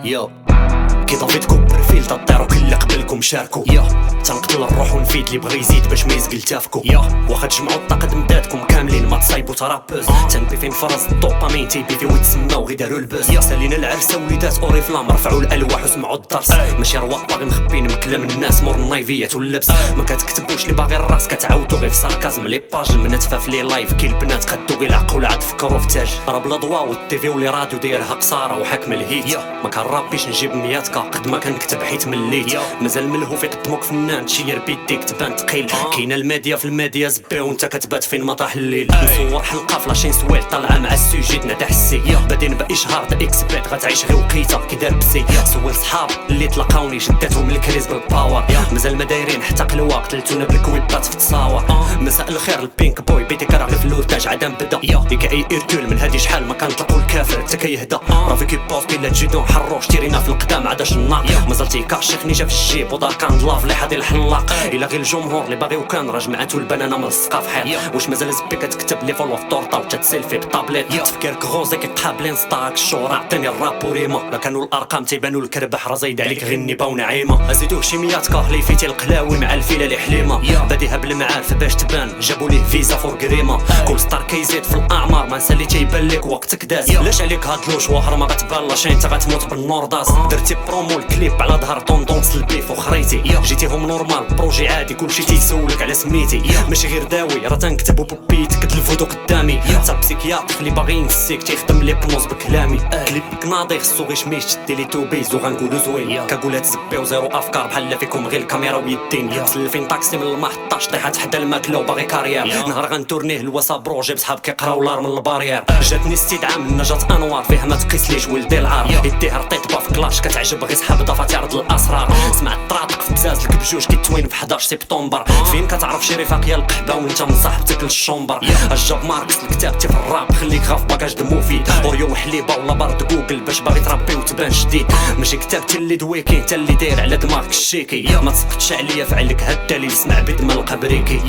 يو كي دافيد كوبرفيلد تطيرو كل اللي قبلكم شاركو تنقتل الروح ونفيد اللي بغى يزيد باش ما يزقل تافكو واخا تجمعوا الطاقه مدادكم كاملين ما تصايبوا ترابوز تنبي فين فرز الدوبامين تيبي في ويتسماو غي داروا البوز سالينا العرسه وليدات اوريفلام رفعوا الالواح وسمعوا الدرس ماشي رواق باغي مخبين من كلام الناس مور النايفيات واللبس ما كتكتبوش اللي باغي الراس كتعاودوا غير في ساركازم لي باج المناتفه في لي لايف كي البنات خدوا غير العقل عاد فكروا في تاج راه بلا ضوا والتيفي ولي راديو دايرها قصاره وحاكم الهيت ما كنرابيش نجيب 100 قد ما كنكتب حيت مليت مازال ملهوف يقدموك فنان تشير بيديك تبان تقيل كاينه الميديا في الميديا زبيه وانت كتبات فين ما طاح الليل نصور حلقه فلاشين سويل طالعه مع السوجي تنادى حسي بادين باشهار دا اكسبيت غتعيش غير وقيته كي دار بسي سول صحاب اللي تلقاوني شداتهم الكريز بالباور مازال ما دايرين حتى قلوه قتلتونا بالكويبات في التصاور مساء الخير البينك بوي بيتي كراغي في اللوتاج عدم بدا ديك اي ايرتول من هادي شحال ما كنطلقوا الكافر حتى كيهدى راه كي باوس كي لا تجيدون حروش تيرينا في القدام عاداش النار مازال تيكاشخني جا في الجيب ودار كان لاف لي حادي الحلاق الا غير الجمهور اللي باغي وكان راه جمعاتو البنانه ملصقه في حيط واش مازال زبي كتكتب لي فولو في طورطه وتتسيلفي بطابليت تفكيرك غوزي كيقابلين ستاك الشهره عطيني الراب وريما لا كانوا الارقام تيبانوا الكربح راه زايد عليك غير النيبه ونعيمه ازيدوه شي 100 كاهلي فيتي القلاوي مع الفيله اللي حليمه باديها بالمعارف باش تبان جابوا ليه فيزا فور كريمه كل ستار كيزيد في الاعمار ما نسالي تيبان لك وقتك داز لاش عليك هاد الوشواهر ما غتبان لا شي انت غتموت بالنور داز درتي برومو الكليب على ظهر طوندونس البيف وخريتي جيتيهم نورمال بروجي عادي كلشي تيسولك على سميتي ماشي غير داوي راه تنكتبو بوبيت كتلفودو قدامي حتى بسيكياتر اللي باغي ينسيك تيخدم لي بنوز بكلامي كليبك ناضي خصو غير شميش تدي لي توبيز وغنقولو زوين كقولات زبي وزيرو افكار بحال فيكم غير الكاميرا ويدين مسلفين طاكسي من المحطه طيحات حدا الماكله وباغي كارير نهار غنتورنيه الواسا بروجي بصحاب كيقراو لار من البارير جاتني استدعاء من نجاة انوار فيه ما تقيسليش ولدي العار يديه رطيط باف كلاش كتعجب غير صحاب ضفات يعرض الاسرار سمعت طراطق في تزاز لك بجوج كيتوين في 11 سبتمبر فين كتعرف شي رفاق يا القحبه وانت من صاحبتك للشومبر الجاب ماركس الكتاب في الراب خليك غاف باكاج د مفيد اوريو وحليبه ولا بارد جوجل باش باغي تربي وتبان جديد ماشي كتابتي اللي دويكي انت اللي داير على دماغك الشيكي ما تسقطش عليا فعلك هاد الدليل سمع بيد من القبريكي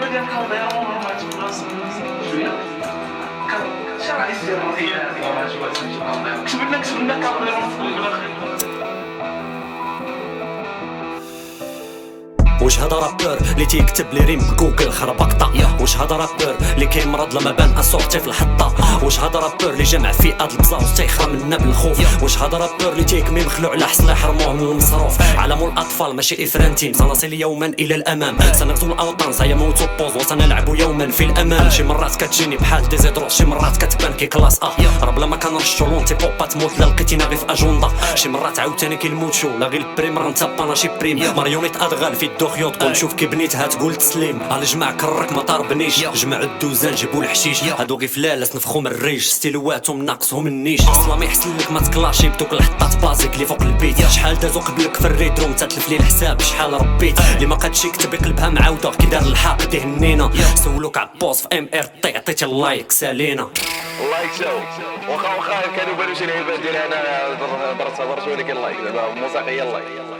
واش هذا رابور اللي تيكتب لي ريم بجوجل خربقطه واش هذا رابور اللي كيمرض لما بان اسورتي في الحطه واش هذا رابور اللي جمع فئات البزاوز تيخرى منا بالخوف واش هذا رابور اللي تيكمي مخلوع على حصل يحرموه من المصروف عالم الاطفال ماشي افرانتين سنصل يوما الى الامام سنغزو الاوطان سيموت بوز وسنلعب يوما في الامان شي مرات كتجيني بحال ديزيدروس شي مرات كتبان كي كلاس راه بلا ما كنرشو لونتي بوبا تموت لا لقيتينا غير في اجوندا شي مرات عاوتاني كيموتشو لا غير البريمر نتابانا شي بريم ماريونيت ادغال في الدو خيوط تقول شوف كي بنيتها تقول تسليم الجماع كرك ما طاربنيش جمعوا الدوزان جيبوا الحشيش هادو غي فلالس نفخو من الريش ستيلواتهم ناقصهم النيش سلامي يحسن لك ما تكلاشي بدوك الحطات بازيك اللي فوق البيت شحال دازو قبلك في الريدروم تتلف لي الحساب شحال ربيت اللي ما قادش يكتب يقلبها معاوده كي دار الحاق يهنينا سولوك عبوس في ام ار تي عطيتي اللايك سالينا اللايك شو واخا كانوا بانوا شي لعيبات ديال انا درتها ولكن اللايك دابا موسيقيه اللايك